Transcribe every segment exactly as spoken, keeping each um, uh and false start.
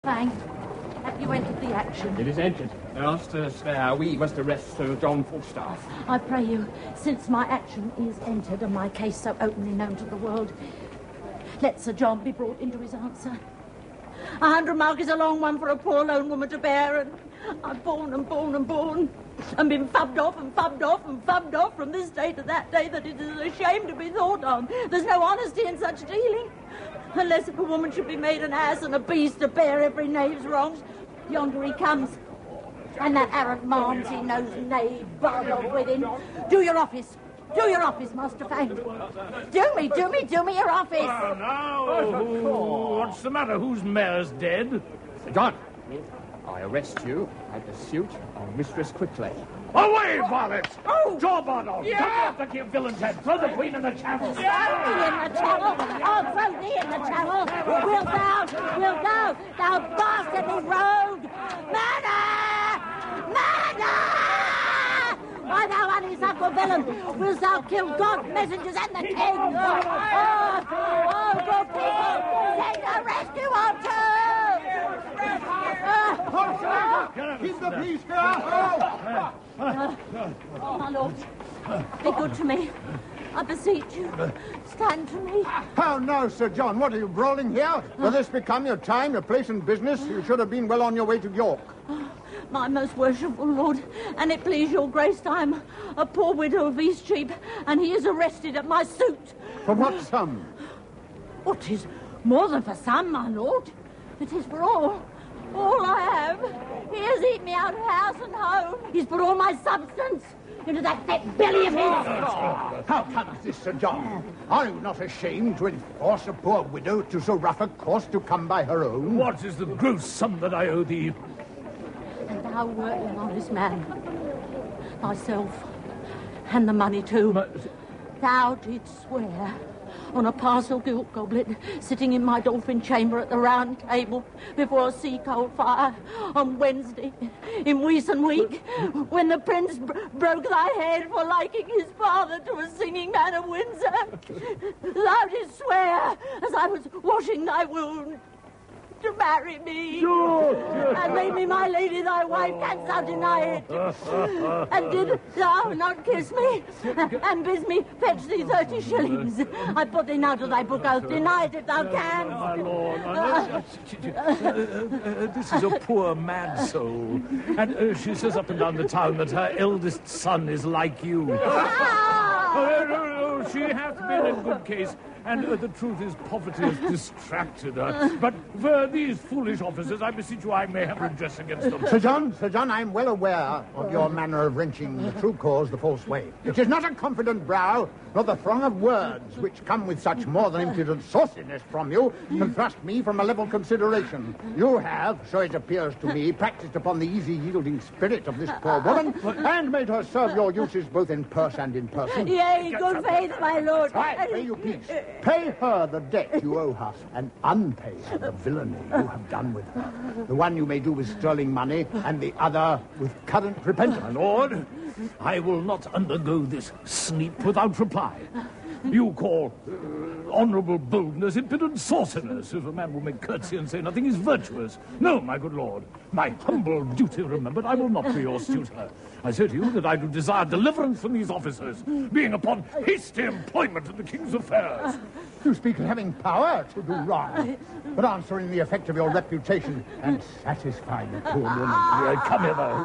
Fine. Have you entered the action? It is entered. Master Slayer, we must arrest Sir John Falstaff. I pray you, since my action is entered and my case so openly known to the world, let Sir John be brought into his answer. A hundred mark is a long one for a poor lone woman to bear, and I've borne and borne and borne, and been fubbed off and fubbed off and fubbed off from this day to that day that it is a shame to be thought of. There's no honesty in such dealing. Unless a woman should be made an ass and a beast to bear every knave's wrongs. Yonder he comes. And that arrant Malmsey knows knave, barred with him. Do your office. Do your office, Master Fang. Do me, do me, do me your office. Oh, now, what's the matter? Whose mare's dead? Sir John, I arrest you. I pursuit our Mistress Quickly. Away, varlet! Oh! Jawbone on! Yeah. Cut off the kid villain's head! Throw the queen in the channel! Throw me in the channel! I'll throw thee in the channel! Wilt thou, wilt thou, thou bastardly rogue! Murder! Murder! Why, thou honeysuckle villain, wilt thou kill God, messengers, and the king? Oh, oh, good people, send a rescue or two! Keep the peace here! Uh, my lord, be good to me. I beseech you, stand to me. How now, Sir John? What are you brawling here? Will this become your time, your place and business? You should have been well on your way to York. My most worshipful lord, and it please your grace, I am a poor widow of Eastcheap, and he is arrested at my suit. For what sum? Oh, 'tis more than for some, my lord. It is for all. All I have. He has eaten me out of house and home. He's put all my substance into that fat belly of his. How comes this, Sir John? Are you not ashamed to enforce a poor widow to so rough a course to come by her own? What is the gross sum that I owe thee? And thou wert an honest man. Thyself. And the money too. But... Thou didst swear on a parcel gilt goblet, sitting in my dolphin chamber at the round table before a sea-coal fire on Wednesday in Weeson week, when the prince br- broke thy head for liking his father to a singing man of Windsor. Thou didst swear, as I was washing thy wound, to marry me and make me my lady thy wife. Canst thou deny it? And did thou not kiss me and bid me fetch thee thirty shillings? I put thee now to thy book oath. Deny it if thou canst. My lord, uh, uh, this is a poor mad soul, and uh, she says up and down the town that her eldest son is like you. Ah! Oh, no, no, she hath been in good case, and uh, the truth is poverty has distracted her. But for these foolish officers, I beseech you, I may have redress against them. Sir John, Sir John, I am well aware of your manner of wrenching the true cause the false way. It is not a confident brow, nor the throng of words which come with such more than impudent sauciness from you, can thrust me from a level consideration. You have, so it appears to me, practiced upon the easy yielding spirit of this poor woman, and made her serve your uses both in purse and in person. Yea, good faith, my lord. Right, pay you peace. Pay her the debt you owe her, and unpay her the villainy you have done with her. The one you may do with sterling money, and the other with current repentance. My lord, I will not undergo this sneap without reply. You call uh, honourable boldness impudent sauciness. If a man will make curtsy and say nothing, he's virtuous. No, my good lord, my humble duty remembered, I will not be your suitor. I say to you that I do desire deliverance from these officers, being upon hasty employment in the king's affairs. You speak of having power to do wrong, but answering the effect of your reputation and satisfying the poor woman. Uh, come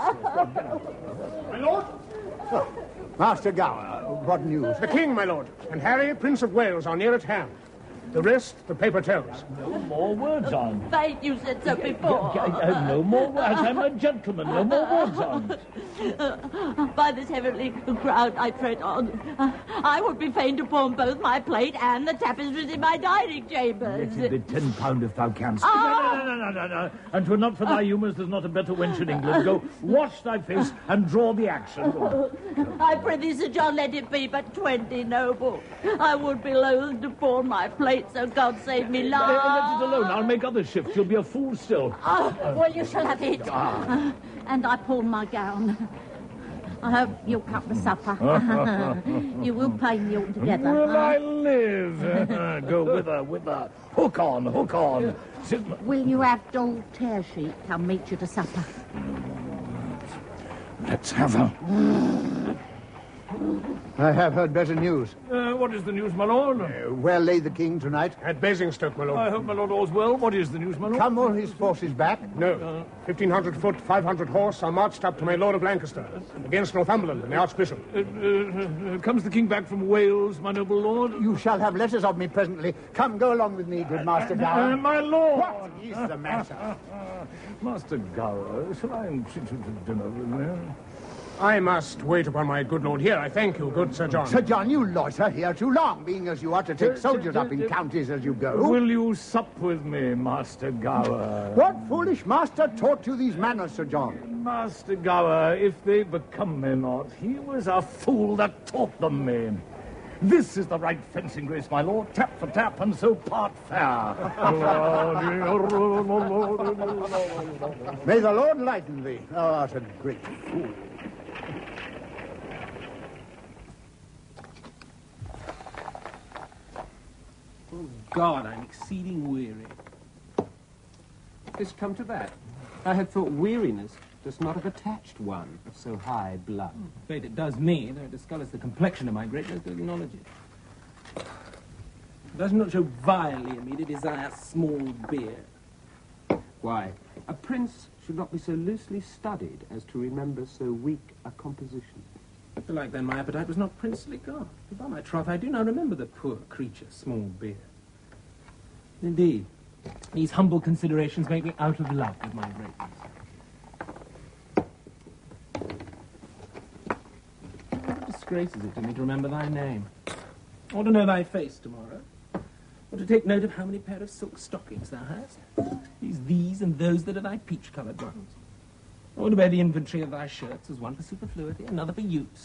hither. My lord? Oh, Master Gower, what news? The king, my lord, and Harry, Prince of Wales, are near at hand. The rest, the paper tells. No more words on. Faith, you said so before. Uh, uh, no more words. I'm a gentleman. No more words on. Uh, by this heavenly crowd I tread on, uh, I would be fain to pawn both my plate and the tapestries in my dining chambers. Let it be ten pound if thou canst. Oh! No, no, no, no, no, no. And to not for thy humours, there's not a better wench in England. Go, wash thy face and draw the action. I pray thee, Sir John, let it be but twenty noble. I would be loath to pawn my plate, so God save me, Lord. Let it alone. I'll make other shifts. You'll be a fool still. Oh, well, you shall have it. Uh, and I pawn my gown. I hope you'll come to supper. You will pay me all together. Will huh? I live? Go with her, with her. Hook on, hook on. Sit- Will you have Doll Tearsheet come meet you to supper? Let's have her. I have heard better news. Uh, what is the news, my lord? Uh, where lay the king tonight? At Basingstoke, my lord. I hope my lord all's well. What is the news, my lord? Come all his forces back? No. fifteen hundred foot, five hundred horse are marched up to my Lord of Lancaster against Northumberland and the Archbishop. Uh, uh, uh, comes the king back from Wales, my noble lord? You shall have letters of me presently. Come, go along with me, good Master Uh, Gower. my lord! What is the matter? Master Gower, shall I treat you to dinner with me? I must wait upon my good lord here. I thank you, good Sir John. Sir John, you loiter here too long, being as you are to take soldiers up in counties as you go. Will you sup with me, Master Gower? What foolish master taught you these manners, Sir John? Master Gower, if they become me not, he was a fool that taught them me. This is the right fencing grace, my lord. Tap for tap, and so part fair. May the Lord lighten thee. Thou art a great fool. Oh, God, I'm exceeding weary. It's come to that. I had thought weariness does not have attached one of so high blood. I'm afraid it does me, though it discolors the complexion of my greatness to acknowledge it. It does not so vilely in me to desire small beer. Why? A prince should not be so loosely studied as to remember so weak a composition. Like then, my appetite was not princely God. For by my troth, I do not remember the poor creature, small beer. Indeed, these humble considerations make me out of love with my greatness. What disgrace is it to me to remember thy name? Or to know thy face tomorrow? Or to take note of how many pair of silk stockings thou hast? These, these, and those that are thy peach-coloured ones. Or to bear the inventory of thy shirts as one for superfluity, another for use.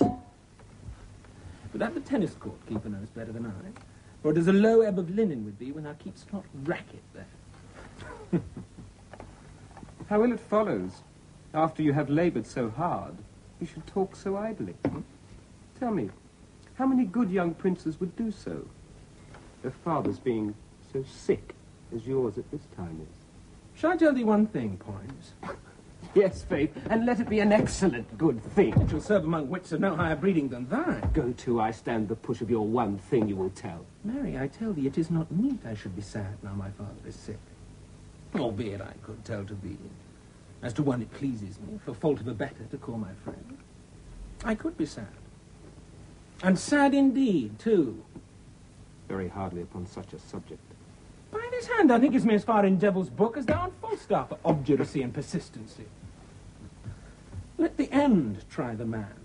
But at the tennis court keeper knows better than I, for it is a low ebb of linen with thee when thou keepst not racket there. How ill it follows, after you have laboured so hard, you should talk so idly. Hmm? Tell me, how many good young princes would do so, their fathers being so sick as yours at this time is? Shall I tell thee one thing, Poins? Yes, faith, and let it be an excellent good thing. It shall serve among wits of no higher breeding than thine. Go to, I stand the push of your one thing you will tell. Mary, I tell thee, it is not meet I should be sad now my father is sick. Albeit I could tell to thee, as to one it pleases me, for fault of a better to call my friend. I could be sad. And sad indeed, too. Very hardly upon such a subject. By this hand, thou thinkest me as far in Devil's book as thou on Falstaff for obduracy and persistency. Let the end try the man.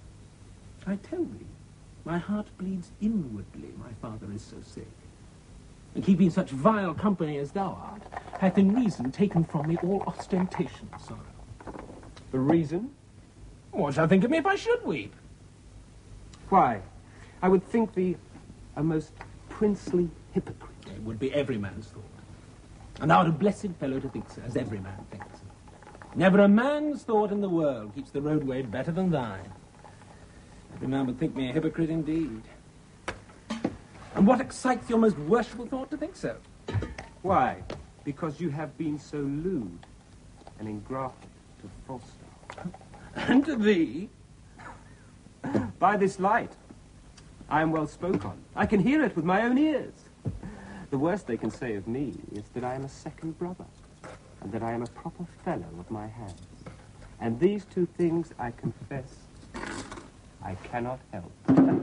I tell thee, my heart bleeds inwardly, my father is so sick. And keeping such vile company as thou art, hath in reason taken from me all ostentation of sorrow. The reason? What shall think of me if I should weep? Why, I would think thee a most princely hypocrite. It would be every man's thought. And thou art a blessed fellow to think so, as every man thinks. Never a man's thought in the world keeps the roadway better than thine. Every man would think me a hypocrite indeed. And what excites your most worshipful thought to think so? Why? Because you have been so lewd and engrafted to Falstaff. And to thee? By this light, I am well spoke on. I can hear it with my own ears. The worst they can say of me is that I am a second brother, and that I am a proper fellow of my hands. And these two things, I confess, I cannot help.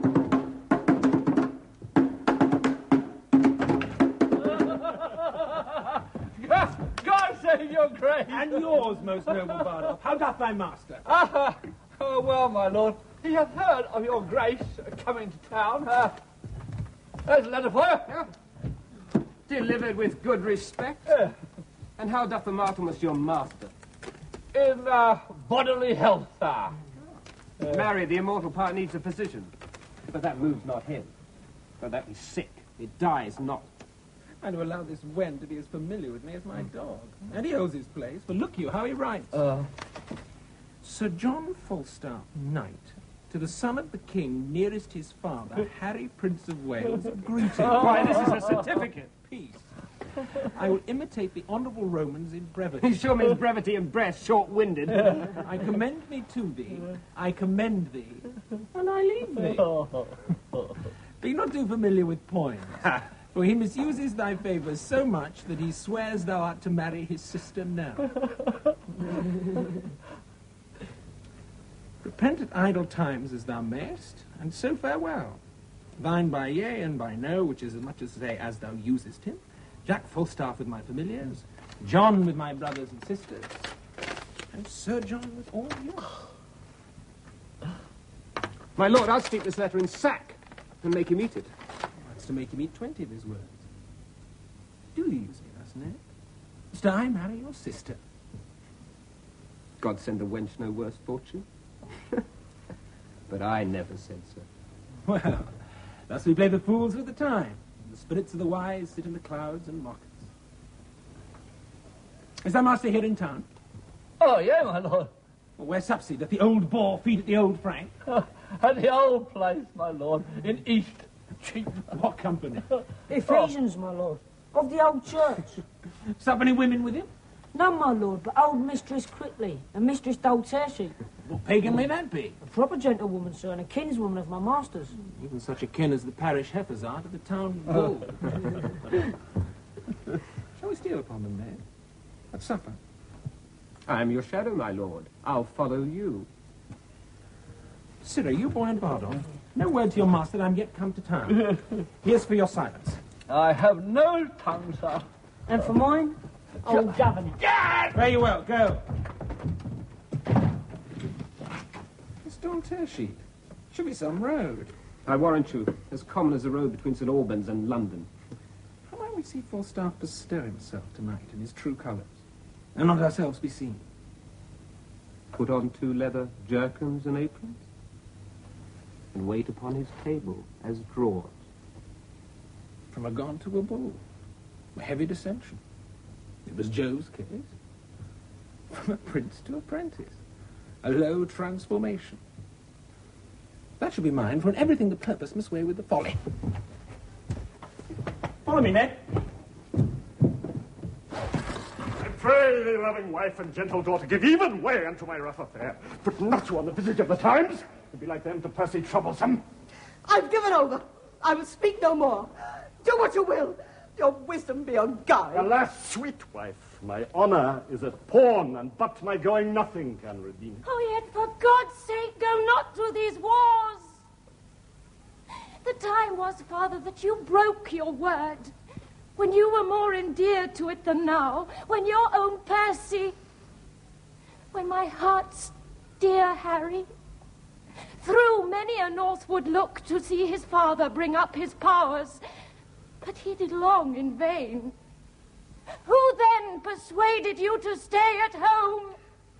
God save your grace! And yours, most noble Bardolph. How doth thy master? Ah, oh, well, my lord, he hath heard of your grace coming to town. Uh, there's a letter for you. Yeah. Delivered with good respect. Uh, And how doth the Martimus your master? in uh, bodily health, sir. Uh, Marry, the immortal part needs a physician. But that moves not him. Though that be sick, it dies not. And to allow this wen to be as familiar with me as my dog. And he owes his place, for look you how he writes. Uh, Sir John Falstaff, Knight, to the son of the king nearest his father, Harry, Prince of Wales, greeting. Why, this is a certificate. Peace. I will imitate the honourable Romans in brevity. He sure means brevity and breast, short-winded. I commend me to thee, I commend thee, and I leave thee. Be not too familiar with poems, for he misuses thy favours so much that he swears thou art to marry his sister now. Repent at idle times as thou mayest, and so farewell. Thine by yea and by no, which is as much as to say as thou usest him. Jack Falstaff with my familiars, John with my brothers and sisters, and Sir John with all yours. My lord, I'll steep this letter in sack and make him eat it. That's to make him eat twenty of his words. Do you use me thus, Ned? Must I marry your sister? God send the wench no worse fortune. But I never said so. Well, thus we play the fools with the time. The spirits of the wise sit in the clouds and mock us. Is thy master here in town? Oh, yeah, my lord. Well, where sups he? Doth the old boar feed at the old Frank? At the old place, my lord, in East Cheap. What company? Ephesians, my lord, of the old church. Sup any women with him? No, my lord, but old Mistress Quickly and Mistress Dolcessi. What pagan may that be? A proper gentlewoman, sir, and a kinswoman of my master's. Even such a kin as the parish heifers are to the town bull. Shall we steal upon them, Ned? At supper? I am your shadow, my lord. I'll follow you. Sirrah, you boy and Bardolph, no word to your master that I'm yet come to town. Here's for your silence. I have no tongue, sir. And for mine, old Governor. Very well, go. Miss Dolcessi, should be some road. I warrant you, as common as the road between St Albans and London. How might we see Falstaff bestir himself tonight in his true colours, and not ourselves be seen? Put on two leather jerkins and aprons, and wait upon his table as drawers. From a god to a bull, a heavy descension. It was Joe's case. From a prince to apprentice, a low transformation. That should be mine, for in everything the purpose must weigh with the folly. Follow me, Ned. I pray thee, loving wife and gentle daughter, give even way unto my rough affair. Put not you on the visage of the times, to be like them to Percy troublesome. I've given over. I will speak no more. Do what you will. Your wisdom be your guide. Alas, sweet wife, my honour is at pawn, and but my going nothing can redeem it. Oh, yet for God's sake, go not through these wars. The time was, Father, that you broke your word, when you were more endeared to it than now, when your own Percy, when my heart's dear Harry, through many a northward look to see his father bring up his powers, but he did long in vain. Who then persuaded you to stay at home?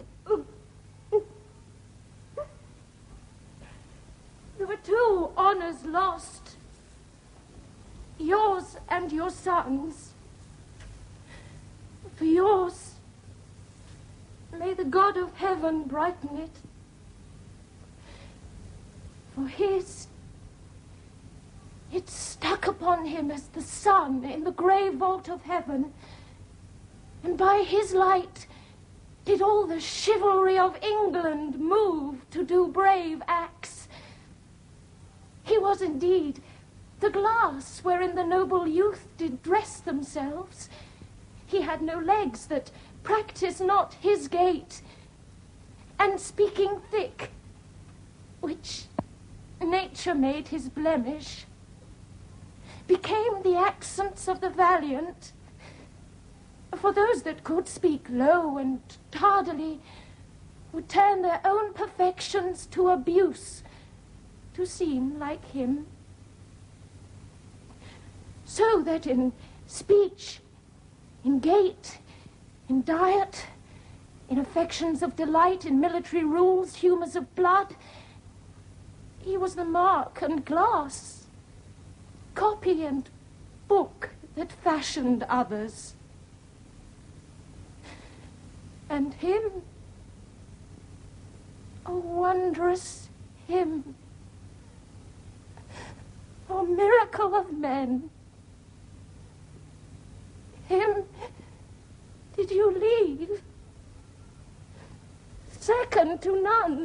There were two honors lost, yours and your son's. For yours, may the God of heaven brighten it. For his, it stuck upon him as the sun in the grey vault of heaven, and by his light did all the chivalry of England move to do brave acts. He was indeed the glass wherein the noble youth did dress themselves. He had no legs that practised not his gait, and speaking thick, which nature made his blemish, became the accents of the valiant. For those that could speak low and tardily would turn their own perfections to abuse to seem like him. So that in speech, in gait, in diet, in affections of delight, in military rules, humours of blood, he was the mark and glass, copy and book that fashioned others. And him, a wondrous hymn, a miracle of men. Him did you leave? Second to none.